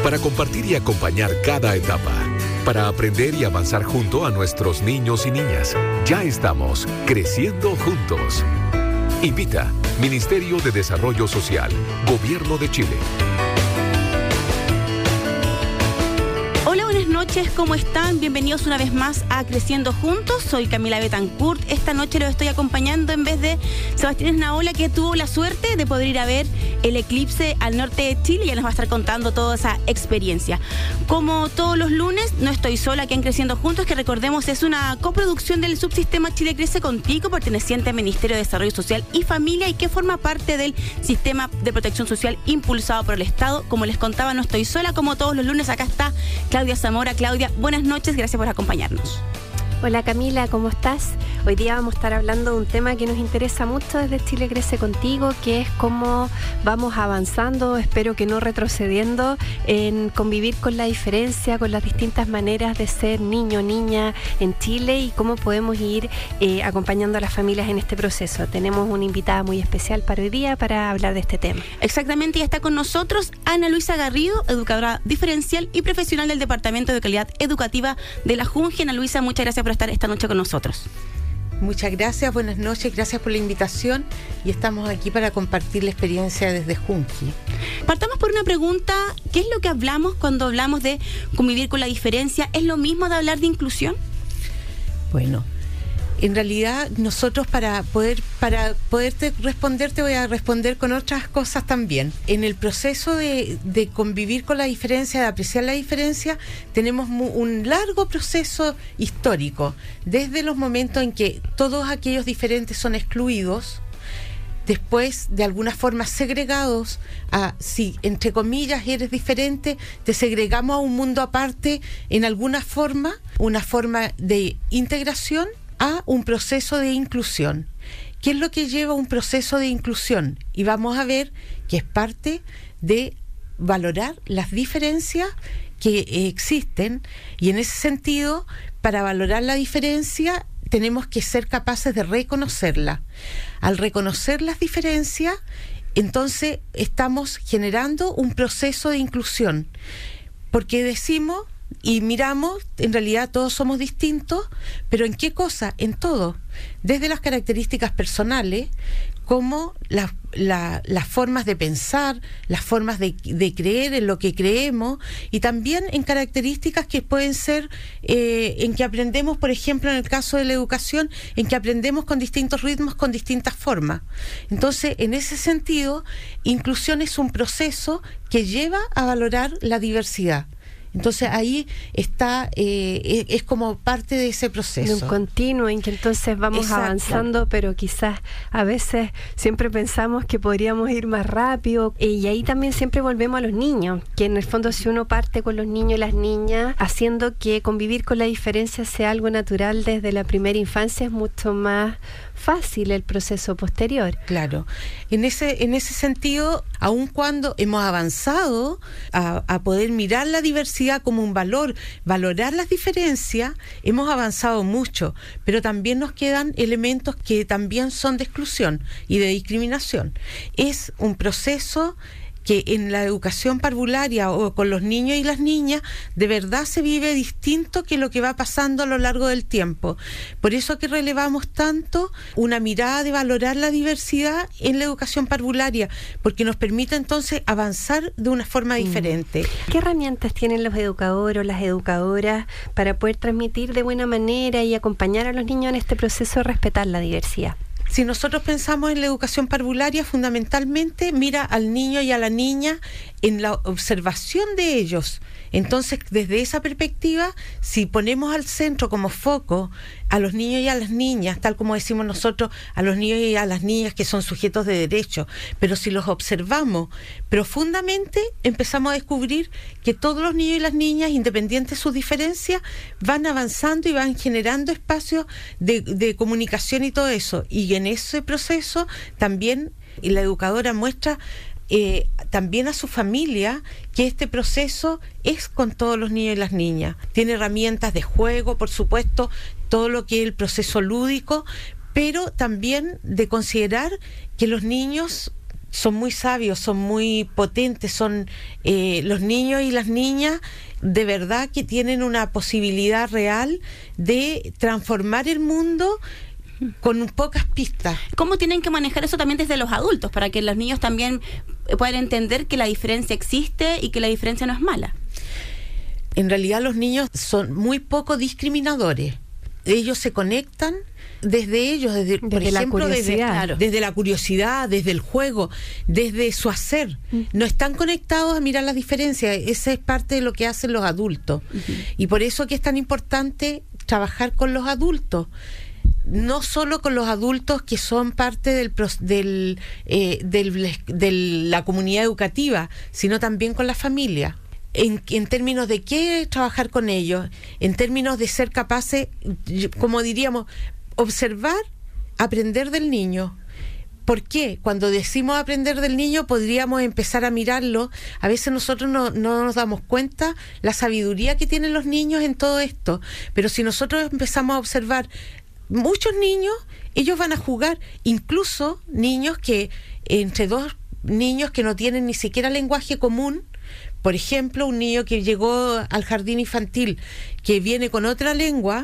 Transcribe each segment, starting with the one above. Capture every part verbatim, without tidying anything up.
para compartir y acompañar cada etapa, para aprender y avanzar junto a nuestros niños y niñas. Ya estamos creciendo juntos. Invita Ministerio de Desarrollo Social, Gobierno de Chile. Hola, buenas noches, ¿cómo están? Bienvenidos una vez más a Creciendo Juntos. Soy Camila Betancourt. Esta noche los estoy acompañando en vez de Sebastián Esnaola, que tuvo la suerte de poder ir a ver el eclipse al norte de Chile y ya nos va a estar contando toda esa experiencia. Como todos los lunes, no estoy sola aquí en Creciendo Juntos, que recordemos es una coproducción del subsistema Chile Crece Contigo, perteneciente al Ministerio de Desarrollo Social y Familia y que forma parte del sistema de protección social impulsado por el Estado. Como les contaba, no estoy sola, como todos los lunes, acá está Claudia Zamora. Claudia, buenas noches, gracias por acompañarnos. Hola Camila, ¿cómo estás? Hoy día vamos a estar hablando de un tema que nos interesa mucho desde Chile Crece Contigo, que es cómo vamos avanzando, espero que no retrocediendo, en convivir con la diferencia, con las distintas maneras de ser niño, niña en Chile y cómo podemos ir eh, acompañando a las familias en este proceso. Tenemos una invitada muy especial para hoy día para hablar de este tema. Exactamente, y está con nosotros Ana Luisa Garrido, educadora diferencial y profesional del Departamento de Calidad Educativa de la Junji. Ana Luisa, muchas gracias por estar esta noche con nosotros. Muchas gracias, buenas noches, gracias por la invitación y estamos aquí para compartir la experiencia desde Junji. Partamos por una pregunta, ¿qué es lo que hablamos cuando hablamos de convivir con la diferencia? ¿Es lo mismo de hablar de inclusión? Bueno, en realidad nosotros para poder para poderte responder te voy a responder con otras cosas también. En el proceso de, de convivir con la diferencia, de apreciar la diferencia, tenemos mu, un largo proceso histórico, desde los momentos en que todos aquellos diferentes son excluidos, después de alguna forma segregados, a, si entre comillas eres diferente, te segregamos a un mundo aparte en alguna forma, una forma de integración, a un proceso de inclusión. ¿Qué es lo que lleva a un proceso de inclusión? Y vamos a ver que es parte de valorar las diferencias que eh, existen, y en ese sentido, para valorar la diferencia, tenemos que ser capaces de reconocerla. Al reconocer las diferencias, entonces estamos generando un proceso de inclusión, porque decimos y miramos, en realidad todos somos distintos, pero ¿en qué cosa? En todo, desde las características personales, como la, la, las formas de pensar, las formas de, de creer en lo que creemos, y también en características que pueden ser, eh, en que aprendemos, por ejemplo, en el caso de la educación, en que aprendemos con distintos ritmos, con distintas formas. Entonces, en ese sentido, inclusión es un proceso que lleva a valorar la diversidad. Entonces ahí está, eh, es como parte de ese proceso. De un continuo en que entonces vamos Exacto. avanzando, pero quizás a veces siempre pensamos que podríamos ir más rápido. Y ahí también siempre volvemos a los niños, que en el fondo si uno parte con los niños y las niñas, haciendo que convivir con la diferencia sea algo natural desde la primera infancia, es mucho más fácil el proceso posterior. Claro. En ese, en ese sentido, aun cuando hemos avanzado a, a poder mirar la diversidad como un valor, valorar las diferencias, hemos avanzado mucho, pero también nos quedan elementos que también son de exclusión y de discriminación. Es un proceso que en la educación parvularia o con los niños y las niñas de verdad se vive distinto que lo que va pasando a lo largo del tiempo. Por eso que relevamos tanto una mirada de valorar la diversidad en la educación parvularia, porque nos permite entonces avanzar de una forma diferente. ¿Qué herramientas tienen los educadores o las educadoras para poder transmitir de buena manera y acompañar a los niños en este proceso de respetar la diversidad? Si nosotros pensamos en la educación parvularia, fundamentalmente mira al niño y a la niña en la observación de ellos. Entonces, desde esa perspectiva, si ponemos al centro como foco a los niños y a las niñas, tal como decimos nosotros, a los niños y a las niñas que son sujetos de derecho, pero si los observamos profundamente, empezamos a descubrir que todos los niños y las niñas, independientes de sus diferencias, van avanzando y van generando espacios de, de comunicación y todo eso. Y en ese proceso también la educadora muestra Eh, también a su familia que este proceso es con todos los niños y las niñas. Tiene herramientas de juego, por supuesto, todo lo que es el proceso lúdico, pero también de considerar que los niños son muy sabios, son muy potentes, son eh, los niños y las niñas de verdad que tienen una posibilidad real de transformar el mundo con pocas pistas. ¿Cómo tienen que manejar eso también desde los adultos para que los niños también puedan entender que la diferencia existe y que la diferencia no es mala? En realidad los niños son muy poco discriminadores. Ellos se conectan desde ellos, desde, desde por ejemplo, la desde, claro, desde la curiosidad, desde el juego, desde su hacer. Uh-huh. No están conectados a mirar las diferencias. Esa es parte de lo que hacen los adultos. Uh-huh. Y por eso que es tan importante trabajar con los adultos. No solo con los adultos que son parte del, del, eh, del, de la comunidad educativa, sino también con la familia. En, en términos de qué trabajar con ellos, en términos de ser capaces, como diríamos, observar, aprender del niño. ¿Por qué? Cuando decimos aprender del niño, podríamos empezar a mirarlo. A veces nosotros no, no nos damos cuenta la sabiduría que tienen los niños en todo esto. Pero si nosotros empezamos a observar muchos niños, ellos van a jugar, incluso niños que, entre dos niños que no tienen ni siquiera lenguaje común, por ejemplo, un niño que llegó al jardín infantil, que viene con otra lengua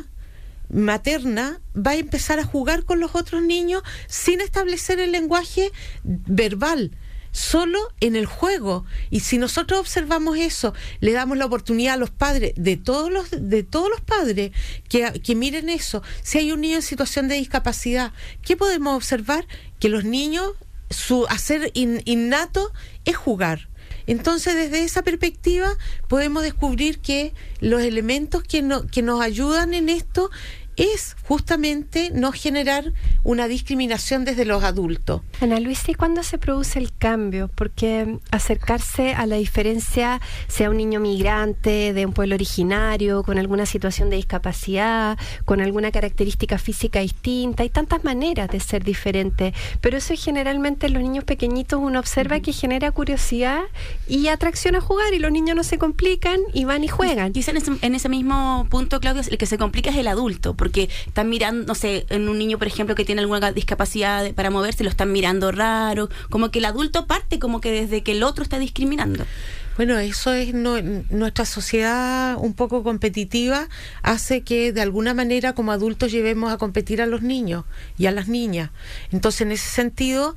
materna, va a empezar a jugar con los otros niños sin establecer el lenguaje verbal, solo en el juego. Y si nosotros observamos eso, le damos la oportunidad a los padres, de todos los, de todos los padres, que, que miren eso. Si hay un niño en situación de discapacidad, ¿qué podemos observar? Que los niños, su hacer in, innato es jugar. Entonces, desde esa perspectiva, podemos descubrir que los elementos que, no, que nos ayudan en esto es justamente no generar una discriminación desde los adultos. Ana Luisa, ¿y cuándo se produce el cambio? Porque acercarse a la diferencia, sea un niño migrante de un pueblo originario, con alguna situación de discapacidad, con alguna característica física distinta, hay tantas maneras de ser diferente, pero eso generalmente en los niños pequeñitos uno observa uh-huh. que genera curiosidad y atracción a jugar, y los niños no se complican y van y juegan. Quizá en ese, en ese mismo punto, Claudia, el que se complica es el adulto, porque están mirando, no sé, en un niño, por ejemplo, que tiene alguna discapacidad de, para moverse, lo están mirando raro, como que el adulto parte como que desde que el otro está discriminando. Bueno, eso es no, nuestra sociedad un poco competitiva, hace que de alguna manera como adultos llevemos a competir a los niños y a las niñas. Entonces, en ese sentido,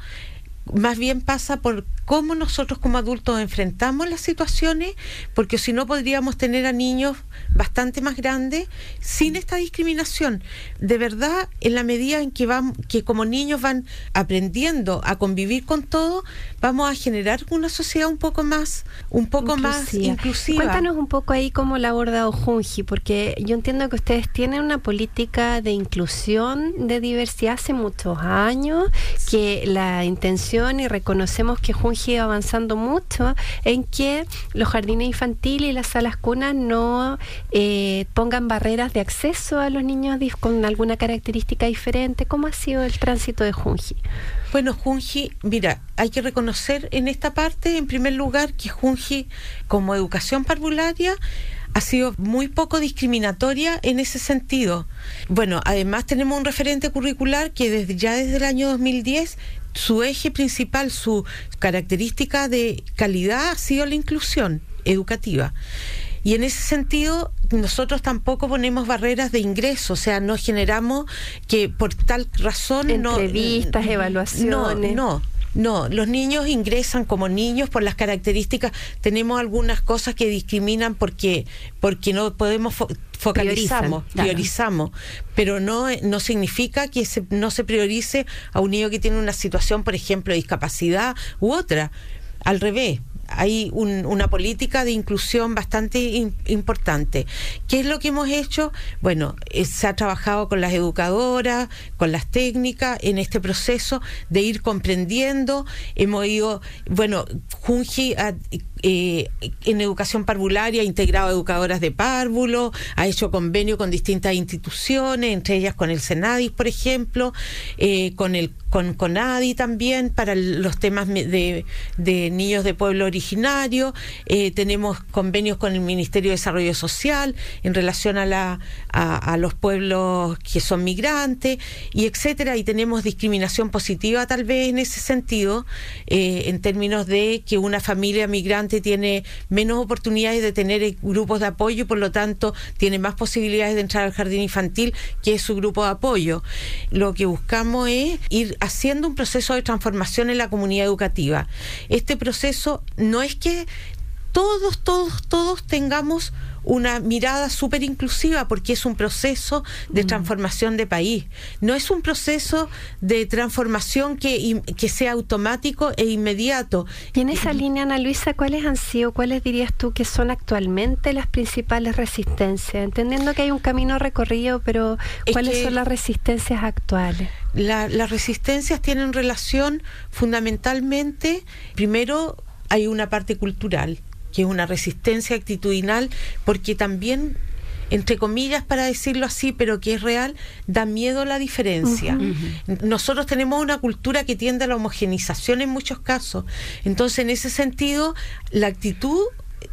más bien pasa por cómo nosotros como adultos enfrentamos las situaciones, porque si no podríamos tener a niños bastante más grandes sin esta discriminación. De verdad, en la medida en que van, que como niños van aprendiendo a convivir con todo, vamos a generar una sociedad un poco más, un poco inclusiva. más inclusiva. Cuéntanos un poco ahí cómo la ha abordado Junji, porque yo entiendo que ustedes tienen una política de inclusión de diversidad hace muchos años, que la intención, y reconocemos que Junji ha avanzando mucho en que los jardines infantiles y las salas cunas no eh, pongan barreras de acceso a los niños con alguna característica diferente. ¿Cómo ha sido el tránsito de Junji? Bueno, Junji, mira, hay que reconocer en esta parte, en primer lugar, que Junji, como educación parvularia, ha sido muy poco discriminatoria en ese sentido. Bueno, además tenemos un referente curricular que desde ya desde el año dos mil diez, su eje principal, su característica de calidad ha sido la inclusión educativa. Y en ese sentido, nosotros tampoco ponemos barreras de ingreso, o sea, no generamos que por tal razón... Entrevistas, no, evaluaciones... No, no. No, los niños ingresan como niños por las características. Tenemos algunas cosas que discriminan porque porque no podemos fo- focalizamos, Priorizan, claro. priorizamos, pero no no significa que se, no se priorice a un niño que tiene una situación, por ejemplo, de discapacidad u otra. Al revés. Hay un, una política de inclusión bastante in, importante. ¿Qué es lo que hemos hecho? Bueno, eh, se ha trabajado con las educadoras, con las técnicas, en este proceso de ir comprendiendo. Hemos ido, bueno, Junji ha, eh, en educación parvularia ha integrado educadoras de párvulo, ha hecho convenio con distintas instituciones, entre ellas con el Senadis, por ejemplo, eh, con el con CONADI también para los temas de, de niños de pueblo originario. Eh, tenemos convenios con el Ministerio de Desarrollo Social en relación a, la, a, a los pueblos que son migrantes, y etcétera. Y tenemos discriminación positiva tal vez en ese sentido, eh, en términos de que una familia migrante tiene menos oportunidades de tener grupos de apoyo y por lo tanto tiene más posibilidades de entrar al jardín infantil, que es su grupo de apoyo. Lo que buscamos es ir haciendo un proceso de transformación en la comunidad educativa. Este proceso no es que todos, todos, todos tengamos una mirada súper inclusiva, porque es un proceso de transformación de país. No es un proceso de transformación que, que sea automático e inmediato. Y en esa línea, Ana Luisa, ¿cuáles han sido, cuáles dirías tú que son actualmente las principales resistencias? Entendiendo que hay un camino recorrido, pero ¿cuáles son las resistencias actuales? La, las resistencias tienen relación fundamentalmente, primero hay una parte cultural, que es una resistencia actitudinal, porque también, entre comillas para decirlo así, pero que es real, da miedo la diferencia. Uh-huh. Nosotros tenemos una cultura que tiende a la homogenización en muchos casos. Entonces, en ese sentido, la actitud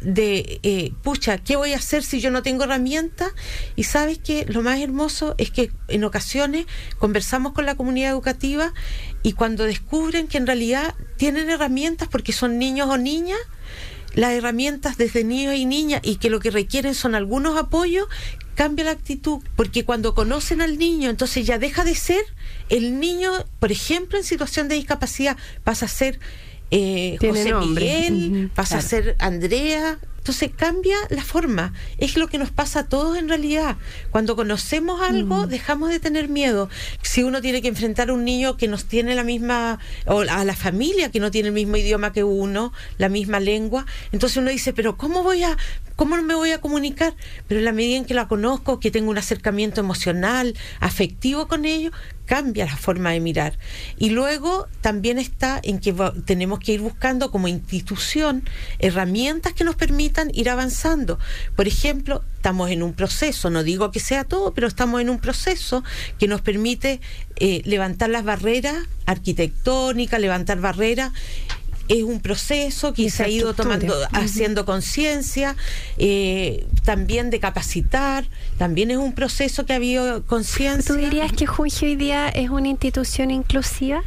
de, eh, pucha, ¿qué voy a hacer si yo no tengo herramientas? Y sabes que lo más hermoso es que en ocasiones conversamos con la comunidad educativa y cuando descubren que en realidad tienen herramientas porque son niños o niñas, las herramientas desde niños y niñas, y que lo que requieren son algunos apoyos, cambia la actitud, porque cuando conocen al niño, entonces ya deja de ser el niño, por ejemplo, en situación de discapacidad, pasa a ser eh, José nombre. Miguel, uh-huh, pasa claro. a ser Andrea. Entonces cambia la forma. Es lo que nos pasa a todos en realidad. Cuando conocemos algo, mm. dejamos de tener miedo. Si uno tiene que enfrentar a un niño que nos tiene la misma, o a la familia que no tiene el mismo idioma que uno, la misma lengua, entonces uno dice, pero ¿cómo voy a, cómo me voy a comunicar? Pero en la medida en que la conozco, que tengo un acercamiento emocional, afectivo con ellos, cambia la forma de mirar. Y luego también está en que tenemos que ir buscando como institución herramientas que nos permitan ir avanzando. Por ejemplo, estamos en un proceso, no digo que sea todo, pero estamos en un proceso que nos permite eh, levantar las barreras arquitectónicas, levantar barreras. Es un proceso que se ha ido tomando, uh-huh. haciendo conciencia, eh, también de capacitar, también es un proceso que ha habido conciencia. ¿Tú dirías que Junji hoy día es una institución inclusiva?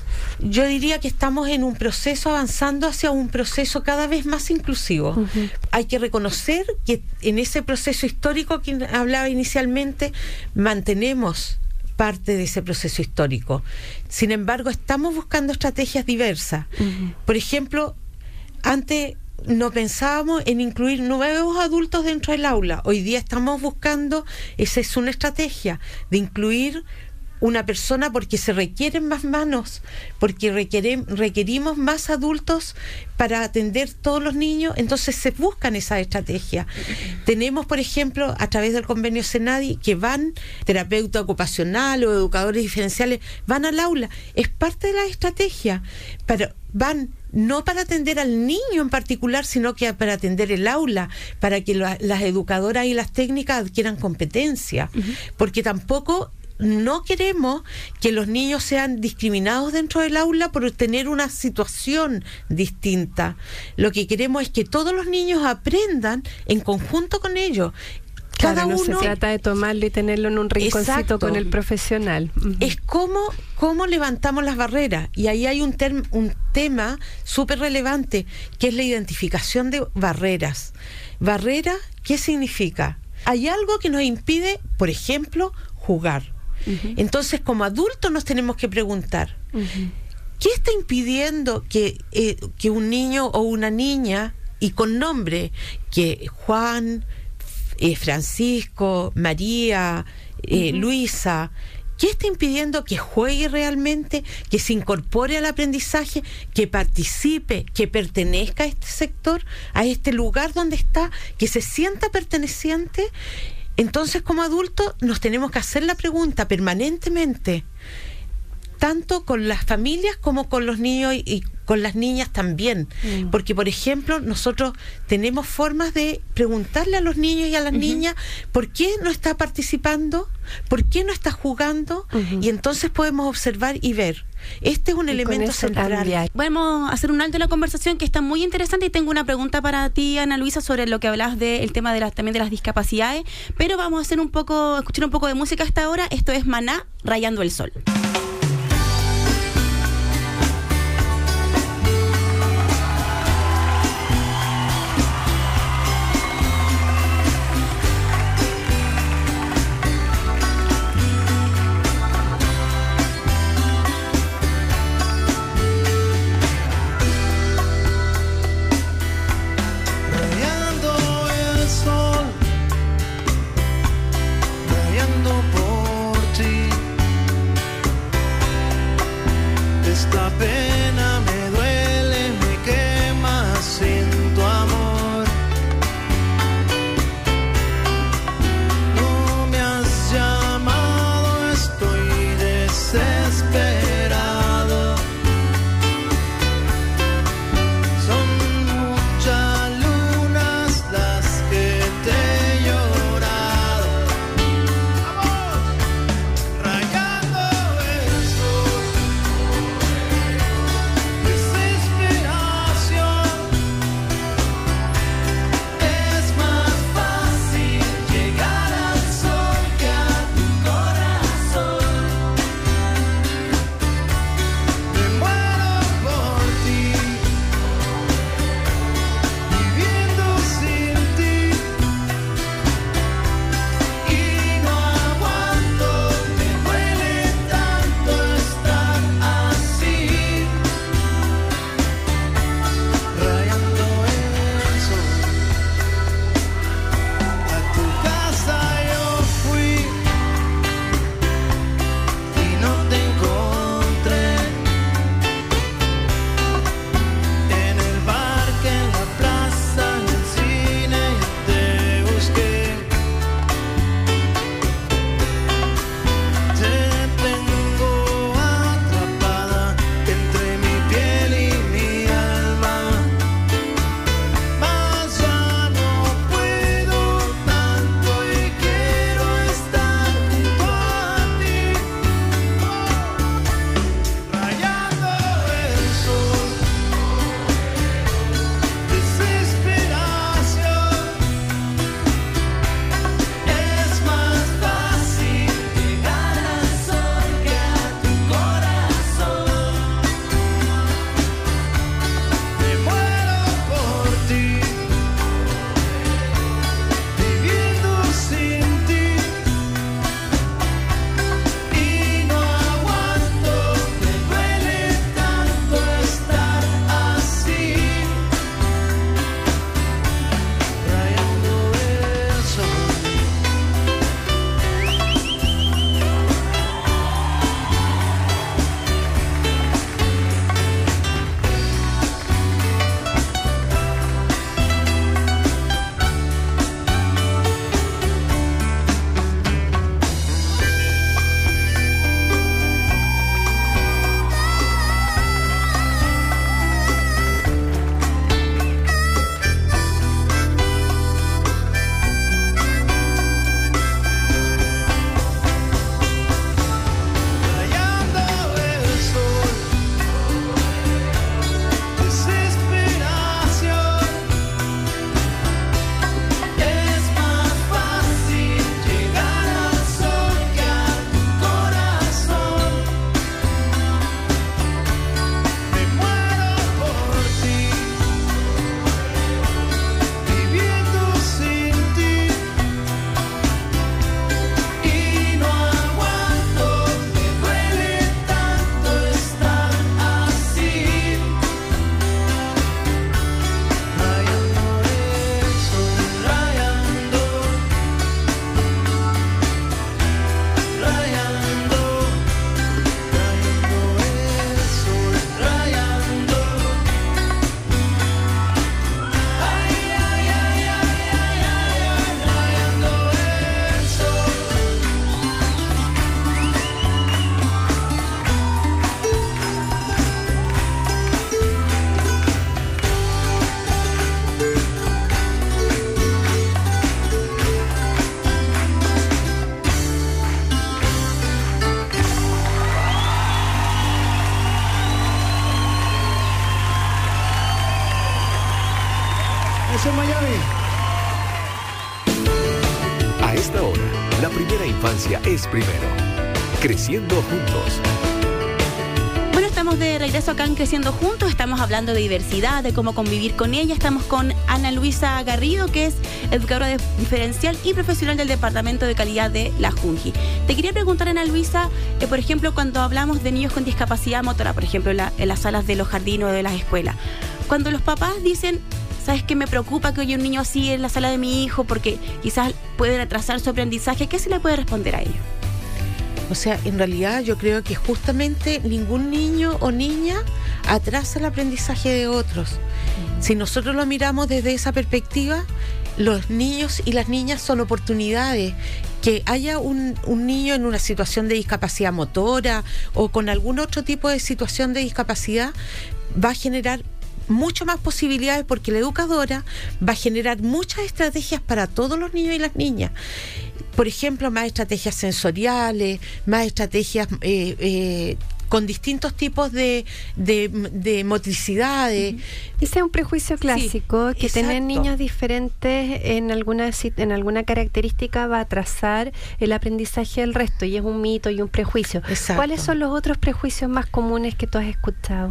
Yo diría que estamos en un proceso avanzando hacia un proceso cada vez más inclusivo. Uh-huh. Hay que reconocer que en ese proceso histórico que hablaba inicialmente, mantenemos parte de ese proceso histórico. Sin embargo, estamos buscando estrategias diversas. Uh-huh. Por ejemplo, antes no pensábamos en incluir nuevos adultos dentro del aula. Hoy día estamos buscando, esa es una estrategia, de incluir una persona porque se requieren más manos, porque requiere, requerimos más adultos para atender todos los niños, entonces se buscan esas estrategias. Tenemos, por ejemplo, a través del convenio CENADI, que van terapeuta ocupacional o educadores diferenciales, van al aula, es parte de la estrategia, pero van no para atender al niño en particular, sino que para atender el aula, para que la, las educadoras y las técnicas adquieran competencia, uh-huh. porque tampoco no queremos que los niños sean discriminados dentro del aula por tener una situación distinta. Lo que queremos es que todos los niños aprendan en conjunto con ellos. Cada claro, no uno, se trata de tomarlo y tenerlo en un rinconcito exacto. con el profesional. Uh-huh. Es cómo, cómo levantamos las barreras. Y ahí hay un, term, un tema súper relevante, que es la identificación de barreras. ¿Barrera qué significa? Hay algo que nos impide, por ejemplo, jugar. Uh-huh. Entonces, como adultos nos tenemos que preguntar, uh-huh. ¿qué está impidiendo que, eh, que un niño o una niña, y con nombre, que Juan, eh, Francisco, María, eh, uh-huh. Luisa, ¿qué está impidiendo que juegue realmente, que se incorpore al aprendizaje, que participe, que pertenezca a este sector, a este lugar donde está, que se sienta perteneciente? Entonces, como adultos, nos tenemos que hacer la pregunta permanentemente: tanto con las familias como con los niños y, y con las niñas también. Mm. Porque, por ejemplo, nosotros tenemos formas de preguntarle a los niños y a las uh-huh. niñas por qué no está participando, por qué no está jugando, uh-huh. y entonces podemos observar y ver. Este es un y elemento central. Cambia. Vamos a hacer un alto en la conversación que está muy interesante y tengo una pregunta para ti, Ana Luisa, sobre lo que hablabas del tema de las, también de las discapacidades, pero vamos a hacer un poco, escuchar un poco de música hasta ahora. Esto es Maná, Rayando el Sol. Por ti Eso es Miami. A esta hora, la primera infancia es primero. Creciendo juntos. Bueno, estamos de regreso acá en Creciendo Juntos, estamos hablando de diversidad, de cómo convivir con ella. Estamos con Ana Luisa Garrido, que es educadora de diferencial y profesional del Departamento de Calidad de la Junji. Te quería preguntar, Ana Luisa, eh, por ejemplo, cuando hablamos de niños con discapacidad motora, por ejemplo, en, la, en las salas de los jardines o de las escuelas, cuando los papás dicen, ¿sabes qué? Me preocupa que haya un niño así en la sala de mi hijo porque quizás puede retrasar su aprendizaje, ¿qué se le puede responder a ellos? O sea, en realidad yo creo que justamente ningún niño o niña atrasa el aprendizaje de otros. Mm. Si nosotros lo miramos desde esa perspectiva, los niños y las niñas son oportunidades. Que haya un, un niño en una situación de discapacidad motora o con algún otro tipo de situación de discapacidad va a generar mucho más posibilidades, porque la educadora va a generar muchas estrategias para todos los niños y las niñas. Por ejemplo, más estrategias sensoriales, más estrategias eh, eh, con distintos tipos de, de, de motricidades. Ese es un prejuicio clásico, sí, que exacto. Tener niños diferentes en alguna, en alguna característica va a atrasar el aprendizaje del resto, y es un mito y un prejuicio. Exacto. ¿Cuáles son los otros prejuicios más comunes que tú has escuchado?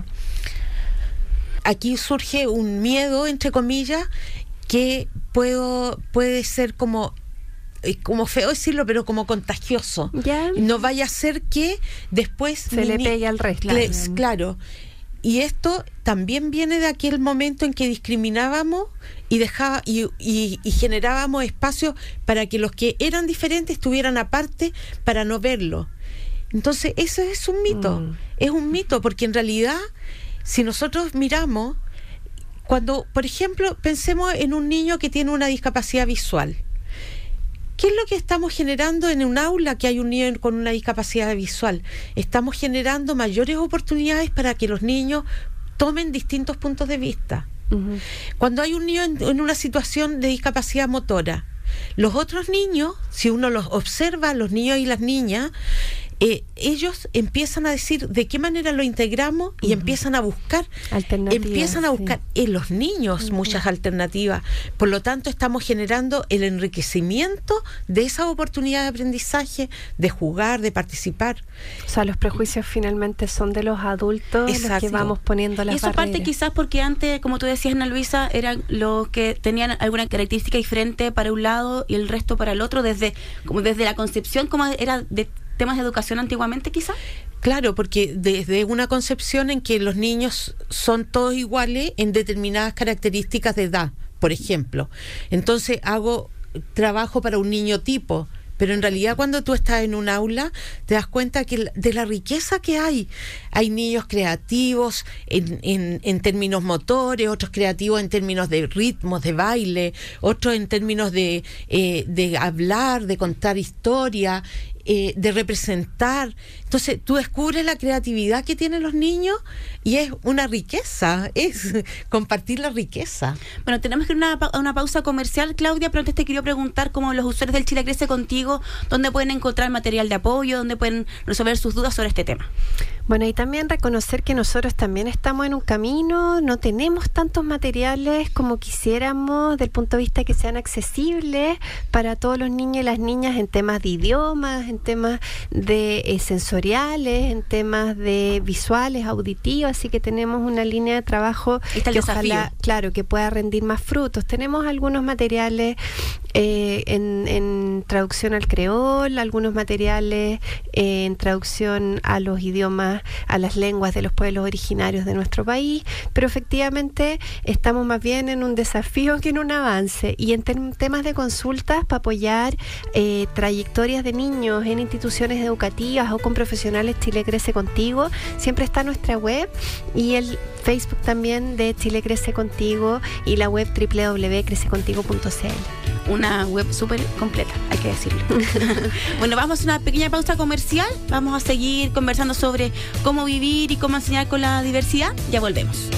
Aquí surge un miedo, entre comillas, que puedo, puede ser como, como feo decirlo, pero como contagioso. ¿Ya? No vaya a ser que después se le pegue al resto. Claro. claro. Y esto también viene de aquel momento en que discriminábamos y dejaba y, y, y generábamos espacios para que los que eran diferentes estuvieran aparte para no verlo. Entonces, eso es un mito. Mm. Es un mito, porque en realidad, si nosotros miramos, cuando, por ejemplo, pensemos en un niño que tiene una discapacidad visual. ¿Qué es lo que estamos generando en un aula que hay un niño con una discapacidad visual? Estamos generando mayores oportunidades para que los niños tomen distintos puntos de vista. Uh-huh. Cuando hay un niño en, en una situación de discapacidad motora, los otros niños, si uno los observa, los niños y las niñas, Eh, ellos empiezan a decir de qué manera lo integramos y uh-huh. empiezan a buscar empiezan a buscar sí. en los niños uh-huh. muchas alternativas. Por lo tanto, estamos generando el enriquecimiento de esa oportunidad de aprendizaje, de jugar, de participar. O sea, los prejuicios finalmente son de los adultos. Exacto. Los que vamos poniendo las barreras. Y eso barreras. parte quizás porque antes, como tú decías, Ana Luisa, eran los que tenían alguna característica diferente para un lado y el resto para el otro, desde como desde la concepción, como era de temas de educación antiguamente, quizá. Claro, porque desde una concepción en que los niños son todos iguales en determinadas características de edad, por ejemplo. Entonces hago trabajo para un niño tipo, pero en realidad cuando tú estás en un aula te das cuenta que de la riqueza que hay. Hay niños creativos en, en, en términos motores, otros creativos en términos de ritmos, de baile, otros en términos de, eh, de hablar, de contar historia, eh, de representar. Entonces tú descubres la creatividad que tienen los niños y es una riqueza, es compartir la riqueza. Bueno, tenemos que ir a una, una pausa comercial, Claudia, pero antes te quería preguntar cómo los usuarios del Chile Crece Contigo, dónde pueden encontrar material de apoyo, dónde pueden resolver sus dudas sobre este tema. Bueno, y también reconocer que nosotros también estamos en un camino, no tenemos tantos materiales como quisiéramos, del punto de vista que sean accesibles para todos los niños y las niñas en temas de idiomas, en temas de eh, sensoriales, en temas de visuales, auditivos, así que tenemos una línea de trabajo que ojalá, claro, que pueda rendir más frutos. Tenemos algunos materiales eh, en, en traducción al creol, algunos materiales eh, en traducción a los idiomas, a las lenguas de los pueblos originarios de nuestro país, pero efectivamente estamos más bien en un desafío que en un avance. Y en tem- temas de consultas para apoyar eh, trayectorias de niños en instituciones educativas o con profesionales, Chile Crece Contigo, siempre está nuestra web y el Facebook también de Chile Crece Contigo y la web doble u doble u doble u punto crece contigo punto c l. Una web súper completa, hay que decirlo. Bueno, vamos a una pequeña pausa comercial. Vamos a seguir conversando sobre cómo vivir y cómo enseñar con la diversidad. Ya volvemos.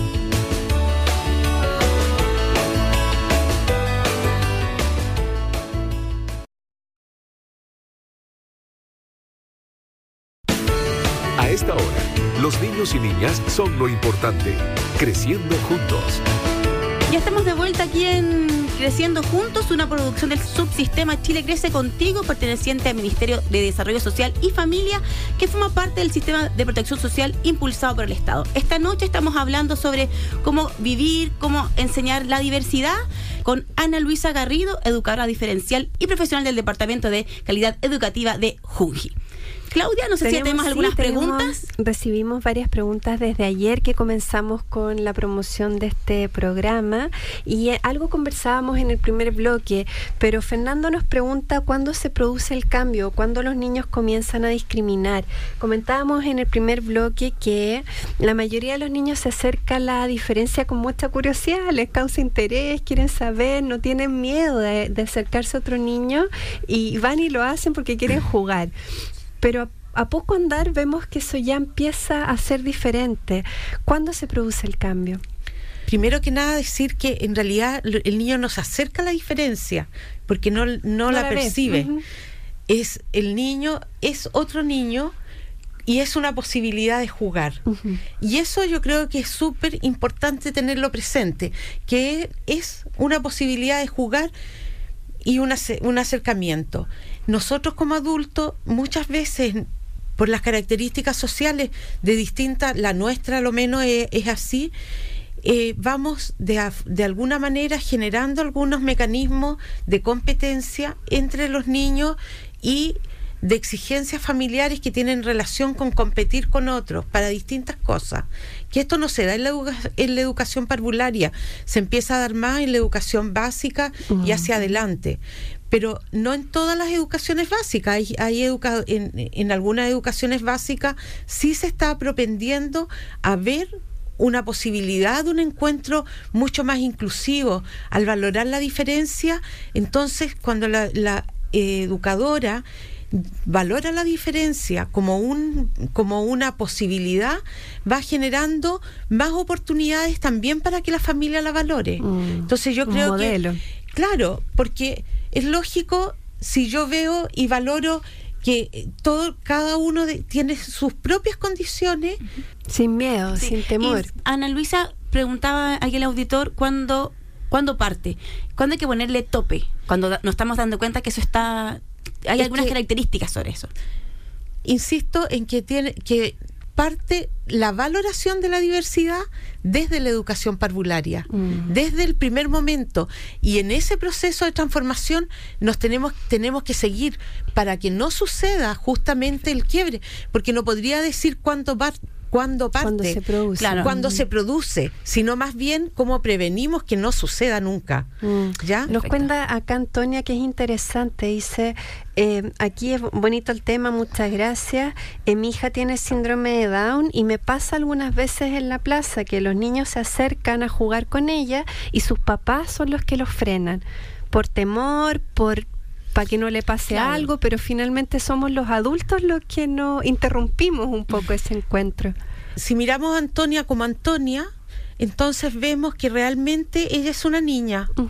A esta hora, los niños y niñas son lo importante. Creciendo juntos. Ya estamos de vuelta aquí en Creciendo Juntos, una producción del subsistema Chile Crece Contigo, perteneciente al Ministerio de Desarrollo Social y Familia, que forma parte del sistema de protección social impulsado por el Estado. Esta noche estamos hablando sobre cómo vivir, cómo enseñar la diversidad, con Ana Luisa Garrido, educadora diferencial y profesional del Departamento de Calidad Educativa de Junji. Claudia, no sé tenemos, si tenemos algunas sí, tenemos, preguntas. Recibimos varias preguntas desde ayer que comenzamos con la promoción de este programa y eh, algo conversábamos en el primer bloque, pero Fernando nos pregunta cuándo se produce el cambio, cuándo los niños comienzan a discriminar. Comentábamos en el primer bloque que la mayoría de los niños se acerca a la diferencia con mucha curiosidad, les causa interés, quieren saber, no tienen miedo de, de acercarse a otro niño y van y lo hacen porque quieren jugar. Pero a poco andar vemos que eso ya empieza a ser diferente. ¿Cuándo se produce el cambio? Primero que nada decir que en realidad el niño no se acerca a la diferencia porque no, no, no la, la percibe. Uh-huh. Es el niño es otro niño y es una posibilidad de jugar. Uh-huh. Y eso yo creo que es súper importante tenerlo presente, que es una posibilidad de jugar y una, un acercamiento. Nosotros como adultos muchas veces por las características sociales de distintas, la nuestra a lo menos es, es así, eh, vamos de, de alguna manera generando algunos mecanismos de competencia entre los niños y de exigencias familiares que tienen relación con competir con otros para distintas cosas. Que esto no se da en la, educa- en la educación parvularia, se empieza a dar más en la educación básica uh-huh. y hacia adelante. Pero no en todas las educaciones básicas. Hay, hay educa- en, en algunas educaciones básicas sí se está propendiendo a ver una posibilidad de un encuentro mucho más inclusivo. Al valorar la diferencia, entonces cuando la, la eh, educadora valora la diferencia como un como una posibilidad, va generando más oportunidades también para que la familia la valore. Mm, Entonces yo creo que claro, porque es lógico si yo veo y valoro que todo cada uno de, tiene sus propias condiciones sin miedo, sí. sin temor. Y Ana Luisa preguntaba aquí el auditor cuándo cuándo parte, cuándo hay que ponerle tope, cuando da, nos estamos dando cuenta que eso está hay es algunas que, características sobre eso. Insisto en que tiene que parte la valoración de la diversidad desde la educación parvularia, mm. desde el primer momento, y en ese proceso de transformación nos tenemos tenemos que seguir para que no suceda justamente el quiebre, porque no podría decir cuánto parte cuando parte, cuando se produce, claro. cuando mm. se produce, sino más bien cómo prevenimos que no suceda nunca. Mm. ¿Ya? Nos cuenta acá Antonia que es interesante, dice, eh, aquí es bonito el tema, muchas gracias. Eh, mi hija tiene síndrome de Down y me pasa algunas veces en la plaza que los niños se acercan a jugar con ella y sus papás son los que los frenan, por temor, por para que no le pase claro. algo, pero finalmente somos los adultos los que no interrumpimos un poco ese encuentro. Si miramos a Antonia como Antonia, entonces vemos que realmente ella es una niña. Uh-huh.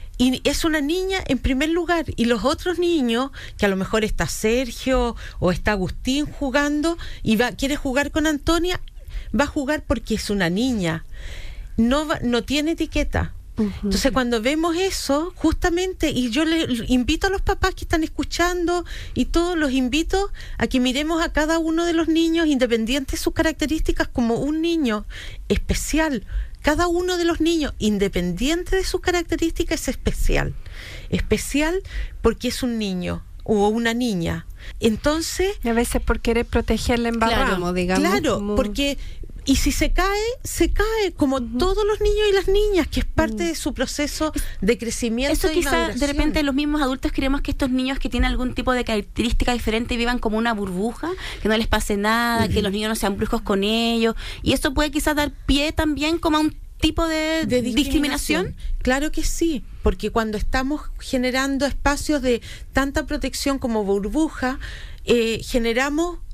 Y es una niña en primer lugar, y los otros niños, que a lo mejor está Sergio o está Agustín jugando y va, quiere jugar con Antonia, va a jugar porque es una niña. No, va, no tiene etiqueta. Entonces cuando vemos eso justamente, y yo le invito a los papás que están escuchando y todos los invito a que miremos a cada uno de los niños independientes de sus características como un niño especial. Cada uno de los niños independiente de sus características es especial especial porque es un niño o una niña. Entonces a veces por querer protegerla embarramos, claro, digamos, claro como... porque y si se cae, se cae como uh-huh. todos los niños y las niñas, que es parte uh-huh. de su proceso de crecimiento. Eso quizá de repente los mismos adultos queremos que estos niños que tienen algún tipo de característica diferente vivan como una burbuja, que no les pase nada, uh-huh. que los niños no sean bruscos con ellos, y eso puede quizás dar pie también como a un tipo de, de discriminación. discriminación. Claro que sí, porque cuando estamos generando espacios de tanta protección como burbuja, eh, generamos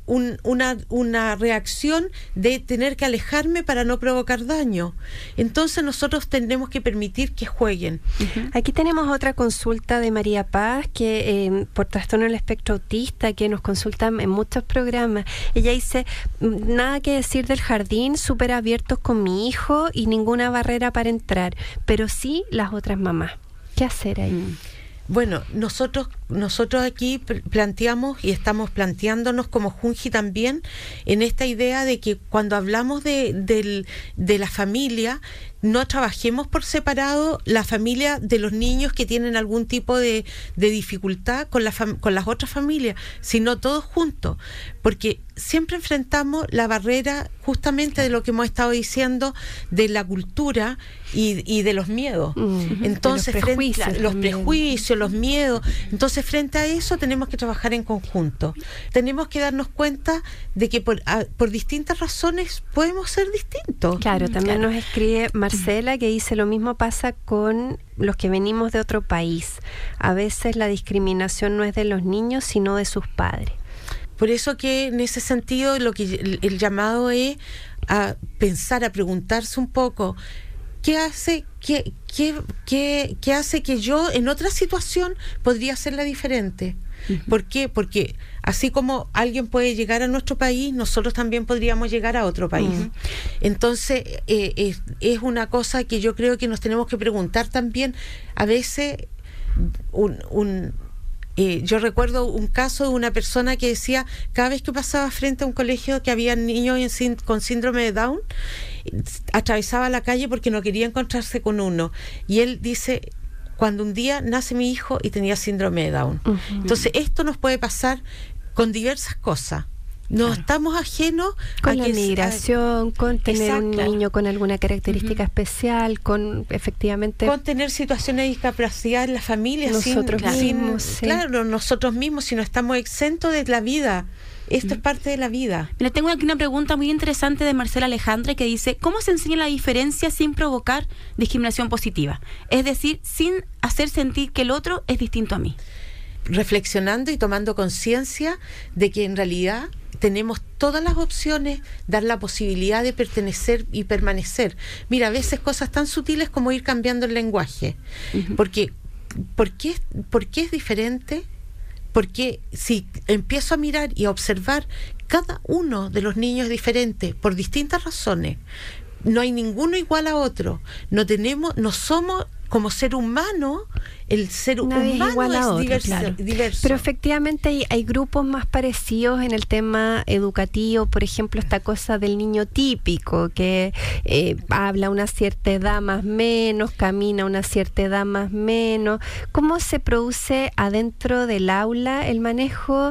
un, una, una reacción de tener que alejarme para no provocar daño. Entonces nosotros tenemos que permitir que jueguen. Uh-huh. Aquí tenemos otra consulta de María Paz, que eh, por trastorno del espectro autista, que nos consulta en muchos programas. Ella dice, nada que decir del jardín, súper abiertos con mi hijo y ninguna barrera para entrar, pero sí las otras mamás. ¿Qué hacer ahí? Mm. Bueno, nosotros nosotros aquí planteamos y estamos planteándonos como Junji también en esta idea de que cuando hablamos de, de, de la familia, no trabajemos por separado la familia de los niños que tienen algún tipo de, de dificultad con, la fam- con las otras familias, sino todos juntos, porque siempre enfrentamos la barrera justamente de lo que hemos estado diciendo, de la cultura y, y de los miedos. Uh-huh. Entonces, los prejuicios, frente a los prejuicios, los miedos. Entonces, frente a eso tenemos que trabajar en conjunto. Tenemos que darnos cuenta de que por, a, por distintas razones podemos ser distintos. Claro, también claro. Nos escribe Marcela, que dice, lo mismo pasa con los que venimos de otro país. A veces la discriminación no es de los niños, sino de sus padres. Por eso que en ese sentido lo que el, el llamado es a pensar, a preguntarse un poco, ¿qué hace, qué, qué, qué, qué hace que yo en otra situación podría hacerla diferente? Uh-huh. ¿Por qué? Porque así como alguien puede llegar a nuestro país, nosotros también podríamos llegar a otro país. Uh-huh. Entonces, eh, es, es una cosa que yo creo que nos tenemos que preguntar también. A veces, un... un Eh, yo recuerdo un caso de una persona que decía, cada vez que pasaba frente a un colegio que había niños en sin, con síndrome de Down, atravesaba la calle porque no quería encontrarse con uno. Y él dice, cuando un día nace mi hijo y tenía síndrome de Down. Uh-huh. Entonces, esto nos puede pasar con diversas cosas. No claro. estamos ajenos con a la que migración, a, con tener exacto. un niño con alguna característica uh-huh. especial, con efectivamente con tener situaciones de discapacidad en la familia, nosotros sin, mismos, sin, sí. claro, nosotros mismos, si no estamos exentos de la vida. Esto uh-huh. es parte de la vida. Le tengo aquí una pregunta muy interesante de Marcela Alejandra que dice, ¿cómo se enseña la diferencia sin provocar discriminación positiva? Es decir, sin hacer sentir que el otro es distinto a mí. Reflexionando y tomando conciencia de que en realidad tenemos todas las opciones, dar la posibilidad de pertenecer y permanecer. Mira, a veces cosas tan sutiles como ir cambiando el lenguaje. Uh-huh. Porque, ¿por qué, ¿por qué es diferente? Porque si empiezo a mirar y a observar, cada uno de los niños es diferente por distintas razones. No hay ninguno igual a otro. No tenemos, no somos como ser humano, el ser Nadie humano es, igual a es otro, diverso, claro. diverso. Pero efectivamente hay, hay grupos más parecidos en el tema educativo, por ejemplo, esta cosa del niño típico, que eh, habla una cierta edad más menos, camina una cierta edad más menos. ¿Cómo se produce adentro del aula el manejo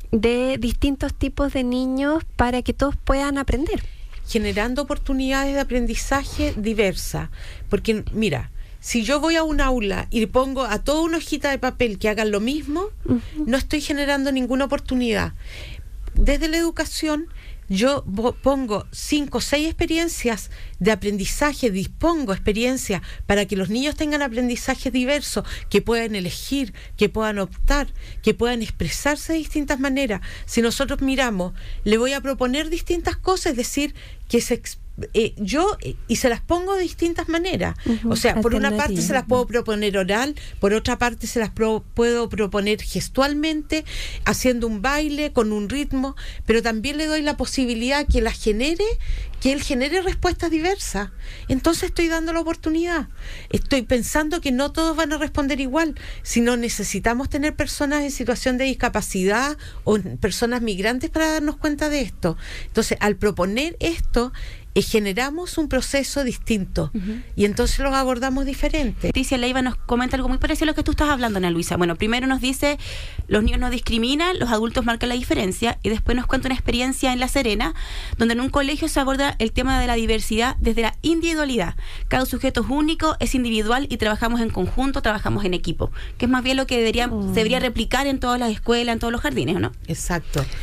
de distintos tipos de niños para que todos puedan aprender? Generando oportunidades de aprendizaje diversas. Porque, mira, si yo voy a un aula y pongo a toda una hojita de papel que hagan lo mismo, uh-huh. no estoy generando ninguna oportunidad. Desde la educación, yo pongo cinco o seis experiencias de aprendizaje, dispongo experiencias para que los niños tengan aprendizajes diversos, que puedan elegir, que puedan optar, que puedan expresarse de distintas maneras. Si nosotros miramos, le voy a proponer distintas cosas, es decir, que se exp- Eh, yo eh, y se las pongo de distintas maneras. Uh-huh. O sea, por una parte se las puedo proponer oral, por otra parte se las pro- puedo proponer gestualmente, haciendo un baile con un ritmo, pero también le doy la posibilidad que la genere, que él genere respuestas diversas. Entonces estoy dando la oportunidad. Estoy pensando que no todos van a responder igual, sino necesitamos tener personas en situación de discapacidad o personas migrantes para darnos cuenta de esto. Entonces, al proponer esto, Eh, generamos un proceso distinto uh-huh. y entonces los abordamos diferente. Patricia Leiva nos comenta algo muy parecido a lo que tú estás hablando, Ana Luisa. Bueno, primero nos dice, los niños no discriminan, los adultos marcan la diferencia, y después nos cuenta una experiencia en La Serena, donde en un colegio se aborda el tema de la diversidad desde la individualidad. Cada sujeto es único, es individual y trabajamos en conjunto, trabajamos en equipo, que es más bien lo que debería, uh-huh. se debería replicar en todas las escuelas, en todos los jardines, ¿o no? Exacto.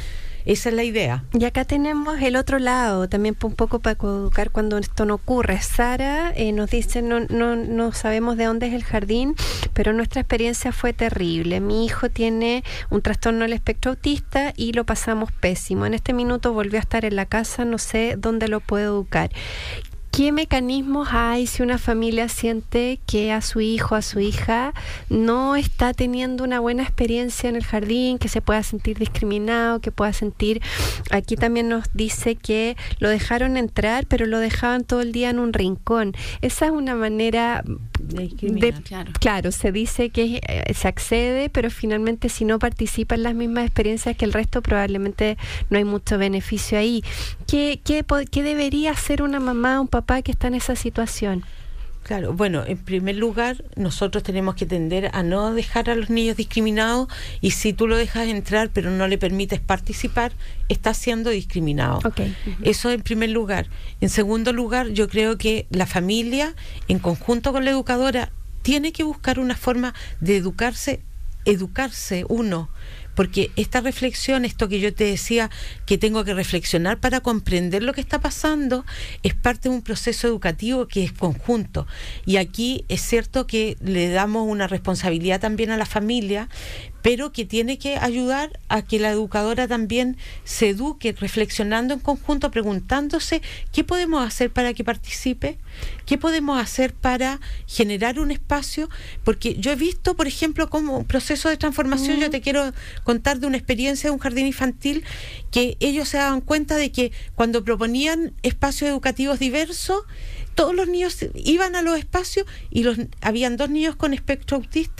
Esa es la idea. Y acá tenemos el otro lado, también un poco para coeducar cuando esto no ocurre. Sara eh, nos dice, no, no, no sabemos de dónde es el jardín, pero nuestra experiencia fue terrible. Mi hijo tiene un trastorno del espectro autista y lo pasamos pésimo. En este minuto volvió a estar en la casa, no sé dónde lo puedo educar. ¿Qué mecanismos hay si una familia siente que a su hijo, a su hija, no está teniendo una buena experiencia en el jardín, que se pueda sentir discriminado, que pueda sentir... Aquí también nos dice que lo dejaron entrar, pero lo dejaban todo el día en un rincón. Esa es una manera... De discriminar, de, claro. claro, se dice que eh, se accede, pero finalmente si no participa en las mismas experiencias que el resto, probablemente no hay mucho beneficio ahí. ¿Qué, qué, qué debería hacer una mamá, un papá que está en esa situación? Claro, bueno, en primer lugar, nosotros tenemos que tender a no dejar a los niños discriminados, y si tú lo dejas entrar pero no le permites participar, está siendo discriminado. Okay. Uh-huh. Eso en primer lugar. En segundo lugar, yo creo que la familia, en conjunto con la educadora, tiene que buscar una forma de educarse, educarse uno. Porque esta reflexión, esto que yo te decía, que tengo que reflexionar para comprender lo que está pasando, es parte de un proceso educativo que es conjunto. Y aquí es cierto que le damos una responsabilidad también a la familia, pero que tiene que ayudar a que la educadora también se eduque, reflexionando en conjunto, preguntándose qué podemos hacer para que participe, qué podemos hacer para generar un espacio, porque yo he visto, por ejemplo, como un proceso de transformación, mm. yo te quiero contar de una experiencia de un jardín infantil, que ellos se daban cuenta de que cuando proponían espacios educativos diversos, todos los niños iban a los espacios y los habían dos niños con espectro autista,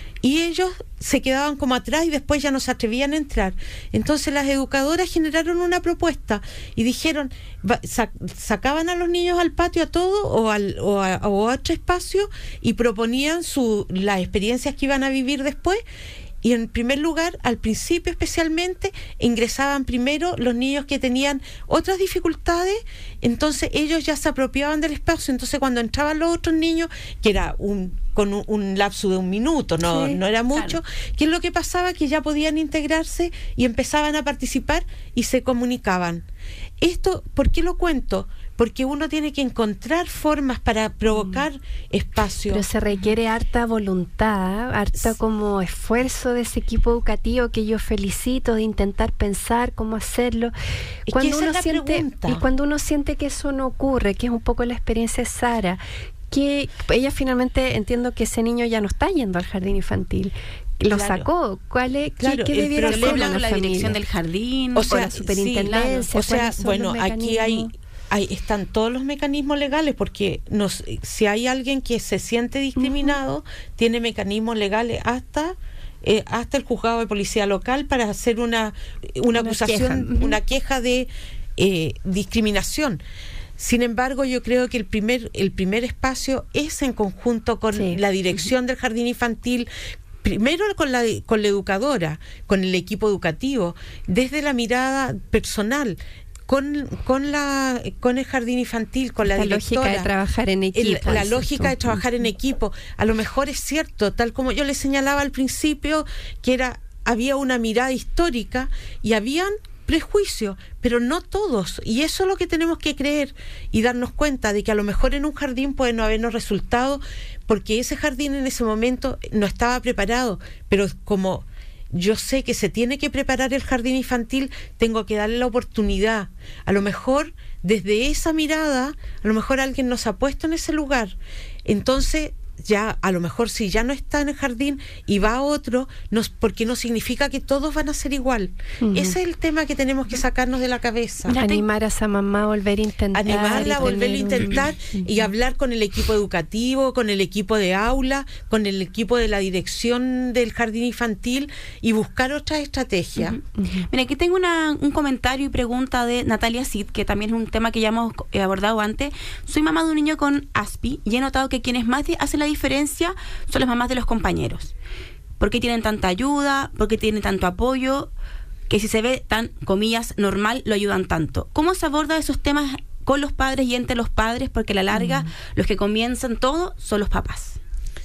y ellos se quedaban como atrás y después ya no se atrevían a entrar. Entonces las educadoras generaron una propuesta y dijeron, va, sac, sacaban a los niños al patio a todo o, al, o, a, o a otro espacio, y proponían su, las experiencias que iban a vivir después. Y en primer lugar, al principio especialmente, ingresaban primero los niños que tenían otras dificultades, entonces ellos ya se apropiaban del espacio. Entonces cuando entraban los otros niños, que era un con un, un lapso de un minuto, no, sí, no era mucho, claro. ¿Qué es lo que pasaba? Que ya podían integrarse y empezaban a participar y se comunicaban. Esto, ¿por qué lo cuento? Porque uno tiene que encontrar formas para provocar mm. espacio. Pero se requiere harta voluntad, harta como esfuerzo de ese equipo educativo, que yo felicito, de intentar pensar cómo hacerlo. Es cuando que esa uno es la siente, pregunta. Y cuando uno siente que eso no ocurre, que es un poco la experiencia de Sara, que ella finalmente, entiendo que ese niño ya no está yendo al jardín infantil. Lo claro. sacó. ¿Cuál es? Claro, ¿Qué, qué debiera hacer la, la familia? dirección del jardín, o sea, o la superintendencia? Sí, claro. O sea, bueno, aquí hay, hay están todos los mecanismos legales, porque nos, si hay alguien que se siente discriminado, uh-huh. tiene mecanismos legales hasta eh, hasta el juzgado de policía local para hacer una una, una acusación, queja. Uh-huh. una queja de eh, discriminación. Sin embargo, yo creo que el primer el primer espacio es en conjunto con sí. la dirección uh-huh. del jardín infantil. Primero con la con la educadora, con el equipo educativo, desde la mirada personal, con con la con el jardín infantil, con la, la directora, lógica de trabajar en equipo. El, la lógica de trabajar en equipo. A lo mejor es cierto, tal como yo le señalaba al principio, que era había una mirada histórica y habían prejuicios, pero no todos, y eso es lo que tenemos que creer y darnos cuenta de que a lo mejor en un jardín puede no habernos resultado porque ese jardín en ese momento no estaba preparado, pero como yo sé que se tiene que preparar el jardín infantil, tengo que darle la oportunidad. A lo mejor desde esa mirada, a lo mejor alguien nos ha puesto en ese lugar, entonces ya a lo mejor si ya no está en el jardín y va a otro, nos, porque no significa que todos van a ser igual. Uh-huh. Ese es el tema que tenemos que sacarnos de la cabeza. Animar a esa mamá a volver a intentar. Animarla a volver a intentar un... y hablar con el equipo educativo, con el equipo de aula, con el equipo de la dirección del jardín infantil y buscar otras estrategias. Uh-huh. Uh-huh. Mira, aquí tengo una, un comentario y pregunta de Natalia Cid, que también es un tema que ya hemos abordado antes. Soy mamá de un niño con A S P I y he notado que quienes más hacen la diferencia son las mamás de los compañeros. ¿Por qué tienen tanta ayuda? ¿Por qué tienen tanto apoyo? Que si se ve tan, comillas, normal, lo ayudan tanto. ¿Cómo se aborda esos temas con los padres y entre los padres? Porque a la larga, mm. los que comienzan todo son los papás.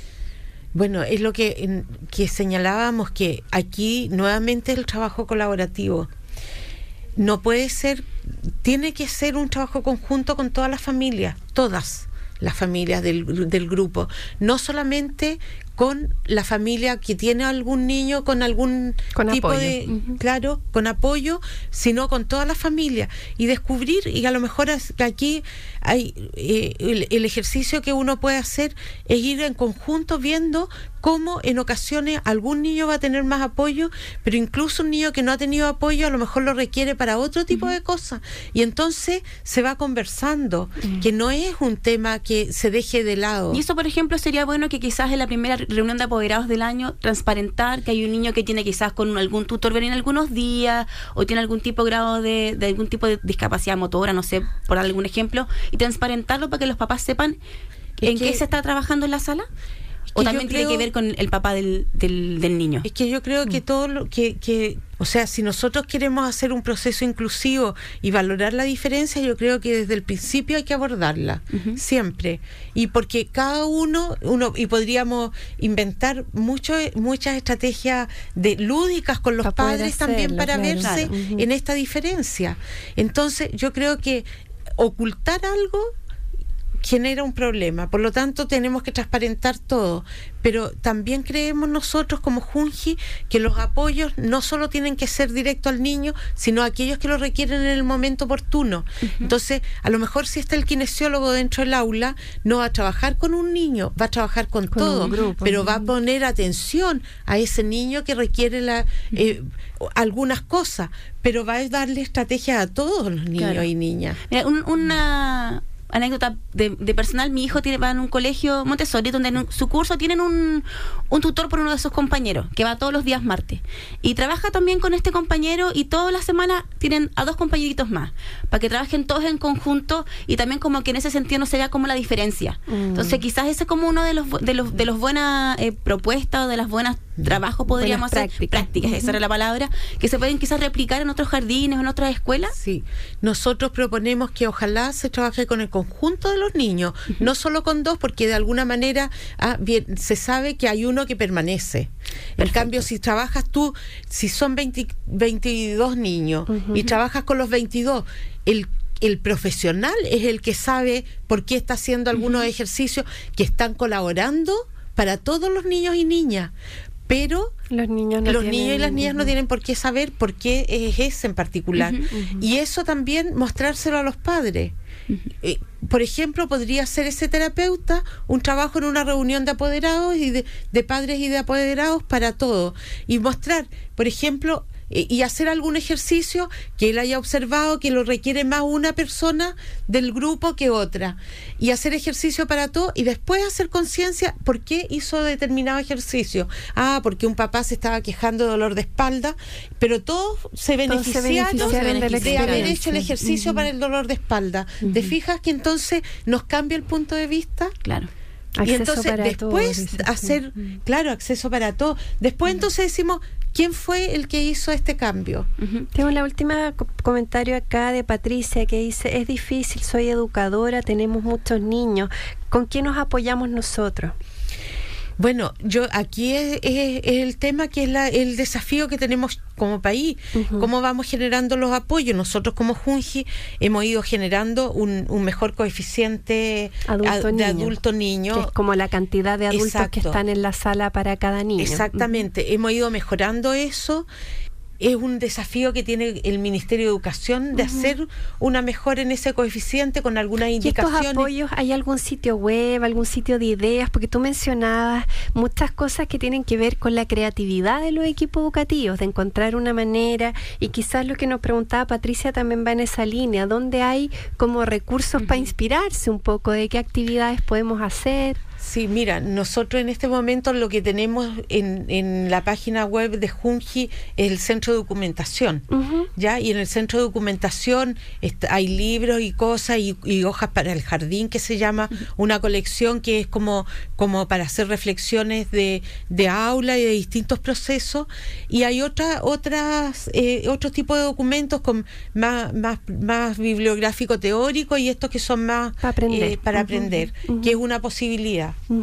Bueno, es lo que, que señalábamos, que aquí nuevamente el trabajo colaborativo. no puede ser, tiene que ser un trabajo conjunto con todas las familias, todas las familias del, del grupo, no solamente con la familia que tiene algún niño con algún con tipo apoyo. de, Uh-huh. claro, con apoyo, sino con toda la familia, y descubrir, y a lo mejor aquí hay eh, el, el ejercicio que uno puede hacer es ir en conjunto viendo cómo en ocasiones algún niño va a tener más apoyo, pero incluso un niño que no ha tenido apoyo a lo mejor lo requiere para otro tipo uh-huh. de cosas, y entonces se va conversando, uh-huh. que no es un tema que se deje de lado. Y eso, por ejemplo, sería bueno que quizás en la primera reunión de apoderados del año transparentar que hay un niño que tiene quizás con algún tutor venir algunos días o tiene algún tipo de grado de, de algún tipo de discapacidad motora, no sé, por algún ejemplo, y transparentarlo para que los papás sepan es en que, qué se está trabajando en la sala. ¿O también creo, tiene que ver con el papá del, del, del niño? Es que yo creo que todo lo que, que, o sea, si nosotros queremos hacer un proceso inclusivo y valorar la diferencia, yo creo que desde el principio hay que abordarla, uh-huh. siempre. Y porque cada uno, uno y podríamos inventar mucho, muchas estrategias de lúdicas con los para padres hacerlo, también para claro, verse claro. Uh-huh. en esta diferencia. Entonces, yo creo que ocultar algo genera un problema, por lo tanto tenemos que transparentar todo, pero también creemos nosotros como Junji que los apoyos no solo tienen que ser directo al niño, sino a aquellos que lo requieren en el momento oportuno. Uh-huh. Entonces, a lo mejor si está el kinesiólogo dentro del aula, no va a trabajar con un niño, va a trabajar con, con todo, grupo, pero uh-huh. va a poner atención a ese niño que requiere la, eh, algunas cosas, pero va a darle estrategias a todos los niños claro. y niñas. Mira, un, una anécdota de, de personal, mi hijo tiene, va en un colegio Montessori donde en un, su curso tienen un, un tutor por uno de sus compañeros que va todos los días martes y trabaja también con este compañero, y toda la semana tienen a dos compañeritos más para que trabajen todos en conjunto, y también como que en ese sentido no se vea como la diferencia. mm. Entonces quizás ese es como uno de los de los de los buenas eh, propuestas o de las buenas trabajos podríamos buenas hacer prácticas, prácticas uh-huh. esa era la palabra, que se pueden quizás replicar en otros jardines o en otras escuelas. Sí, nosotros proponemos que ojalá se trabaje con el conjunto de los niños, uh-huh. no solo con dos, porque de alguna manera ah, bien, se sabe que hay uno que permanece. Perfecto. En cambio, si trabajas tú, si son veinte, veintidós niños uh-huh. y trabajas con los veintidós, el el profesional es el que sabe por qué está haciendo algunos uh-huh. ejercicios que están colaborando para todos los niños y niñas. Pero los niños, no los tienen, niños y las niñas uh-huh. no tienen por qué saber por qué es ese en particular. Uh-huh, uh-huh. Y eso también mostrárselo a los padres. Uh-huh. Eh, por ejemplo, podría ser ese terapeuta un trabajo en una reunión de apoderados y de, de padres y de apoderados para todo. Y mostrar, por ejemplo, y hacer algún ejercicio que él haya observado que lo requiere más una persona del grupo que otra, y hacer ejercicio para todo, y después hacer conciencia por qué hizo determinado ejercicio. Ah, porque un papá se estaba quejando de dolor de espalda, pero todos se beneficiaron, todos se beneficiaron de, de haber hecho el ejercicio uh-huh. para el dolor de espalda. Uh-huh. ¿Te fijas que entonces nos cambia el punto de vista? Claro. Y acceso entonces después todos, hacer, sí. claro, acceso para todo. Después uh-huh. entonces decimos, ¿quién fue el que hizo este cambio? Uh-huh. Tengo la última co- comentario acá de Patricia que dice, es difícil, soy educadora, tenemos muchos niños, ¿con quién nos apoyamos nosotros? Bueno, yo aquí es, es, es el tema que es la, el desafío que tenemos como país, uh-huh. cómo vamos generando los apoyos. Nosotros como Junji hemos ido generando un, un mejor coeficiente adulto a, niño, de adulto niño, que es como la cantidad de adultos Exacto. que están en la sala para cada niño. Exactamente, uh-huh. hemos ido mejorando eso. Es un desafío que tiene el Ministerio de Educación de uh-huh. hacer una mejora en ese coeficiente con algunas indicaciones. ¿Y estos apoyos, hay algún sitio web, algún sitio de ideas? Porque tú mencionabas muchas cosas que tienen que ver con la creatividad de los equipos educativos, de encontrar una manera, y quizás lo que nos preguntaba Patricia también va en esa línea, ¿dónde hay como recursos uh-huh. para inspirarse un poco de qué actividades podemos hacer? Sí, mira, nosotros en este momento lo que tenemos en, en la página web de Junji es el centro de documentación, uh-huh. ¿ya? Y en el centro de documentación está, hay libros y cosas y, y hojas para el jardín, que se llama uh-huh. una colección que es como, como para hacer reflexiones de, de aula y de distintos procesos, y hay otra, otras eh, otros tipos de documentos con más, más, más bibliográfico teórico y estos que son más para aprender, eh, para uh-huh. aprender uh-huh. que es una posibilidad. Uh-huh.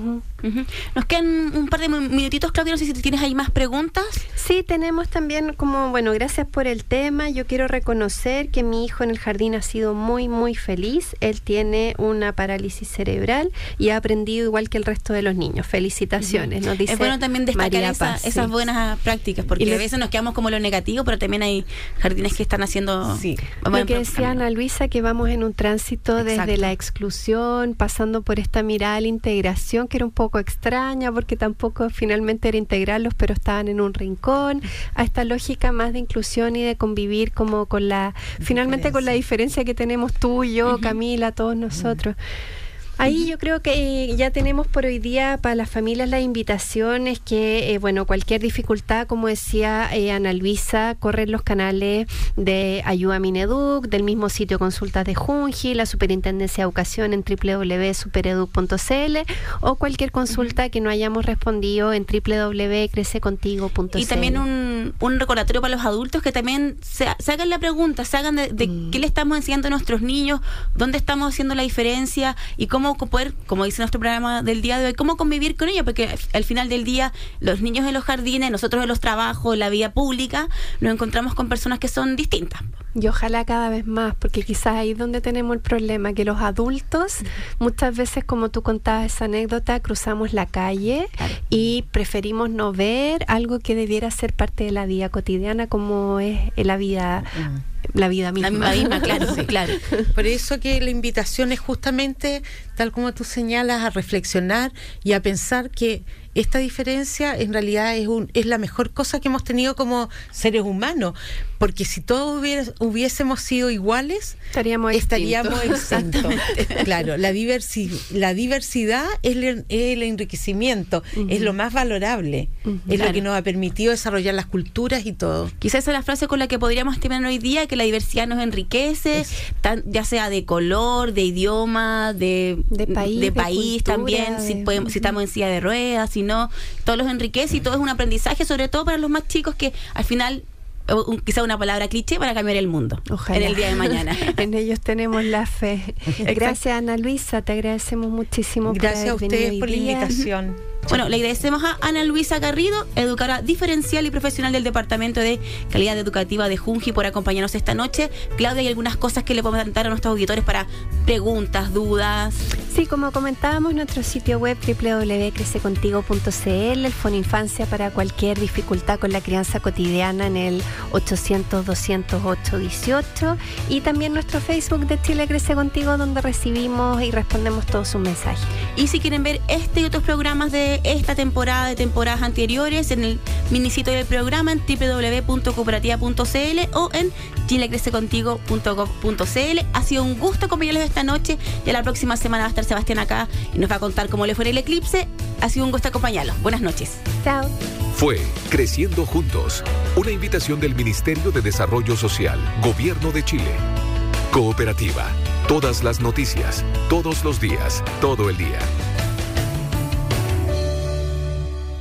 Uh-huh. Nos quedan un par de minutitos, Claudia, no sé si tienes ahí más preguntas. Sí, tenemos también como, bueno, gracias por el tema. Yo quiero reconocer que mi hijo en el jardín ha sido muy, muy feliz. Él tiene una parálisis cerebral y ha aprendido igual que el resto de los niños. Felicitaciones, uh-huh. Nos dice es bueno también destacar esa, sí. esas buenas prácticas, porque le, a veces nos quedamos como lo negativo, pero también hay jardines que están haciendo... Sí. Lo que decía Ana Luisa, que vamos en un tránsito desde Exacto. la exclusión, pasando por esta mirada a la integración, que era un poco extraña, porque tampoco finalmente era integrarlos, pero estaban en un rincón, a esta lógica más de inclusión y de convivir como con la, finalmente con la diferencia que tenemos tú y yo, uh-huh. Camila, todos nosotros. Uh-huh. Ahí yo creo que ya tenemos por hoy día para las familias las invitaciones que, eh, bueno, cualquier dificultad, como decía eh, Ana Luisa, corren los canales de Ayuda Mineduc, del mismo sitio Consultas de Junji, la Superintendencia de Educación en doble u doble u doble u punto supereduc punto c l o cualquier consulta que no hayamos respondido en doble u doble u doble u punto crece contigo punto c l. Y también un, un recordatorio para los adultos que también se, se hagan la pregunta, se hagan de, de mm. qué le estamos enseñando a nuestros niños, dónde estamos haciendo la diferencia y cómo cómo poder, como dice nuestro programa del día de hoy, cómo convivir con ellos, porque al final del día los niños en los jardines, nosotros en los trabajos, en la vida pública, nos encontramos con personas que son distintas. Y ojalá cada vez más, porque quizás ahí es donde tenemos el problema, que los adultos, uh-huh. muchas veces, como tú contabas esa anécdota, cruzamos la calle claro. y preferimos no ver algo que debiera ser parte de la vida cotidiana, como es la vida... Uh-huh. La vida misma. La misma, claro, sí, claro. Por eso que la invitación es justamente, tal como tú señalas, a reflexionar y a pensar que esta diferencia en realidad es un es la mejor cosa que hemos tenido como seres humanos, porque si todos hubiera, hubiésemos sido iguales, estaríamos estaríamos exentos. Claro, la, diversi, la diversidad es el, es el enriquecimiento, uh-huh. es lo más valorable, uh-huh. es claro. lo que nos ha permitido desarrollar las culturas y todo. Quizás esa es la frase con la que podríamos terminar hoy día, que la diversidad nos enriquece, tan, ya sea de color, de idioma, de, de país, de de país cultura, también, de... si, podemos, si estamos en silla de ruedas, si no, todos los enriquece y todo es un aprendizaje, sobre todo para los más chicos, que al final, un, quizá una palabra cliché, para cambiar el mundo. Ojalá. En el día de mañana. En ellos tenemos la fe. Gracias, Ana Luisa, te agradecemos muchísimo. Gracias a ustedes por la invitación. Bueno, le agradecemos a Ana Luisa Garrido, educadora diferencial y profesional del Departamento de Calidad Educativa de Junji, por acompañarnos esta noche. Claudia, ¿hay algunas cosas que le podemos dar a nuestros auditores para preguntas, dudas? Sí, como comentábamos, nuestro sitio web doble u doble u doble u punto crece contigo punto c l, el Fono Infancia para cualquier dificultad con la crianza cotidiana en el ochocientos, doscientos ocho, dieciocho, y también nuestro Facebook de Chile Crece Contigo, donde recibimos y respondemos todos sus mensajes. Y si quieren ver este y otros programas de esta temporada, de temporadas anteriores, en el minisitio del programa en doble u doble u doble u punto cooperativa punto c l o en chile crece contigo punto gov punto c l. Ha sido un gusto acompañarlos esta noche, y la próxima semana va a estar Sebastián acá y nos va a contar cómo le fue el eclipse. Ha sido un gusto acompañarlos. Buenas noches. Chao. Fue Creciendo Juntos, una invitación del Ministerio de Desarrollo Social, Gobierno de Chile. Cooperativa, todas las noticias, todos los días, todo el día.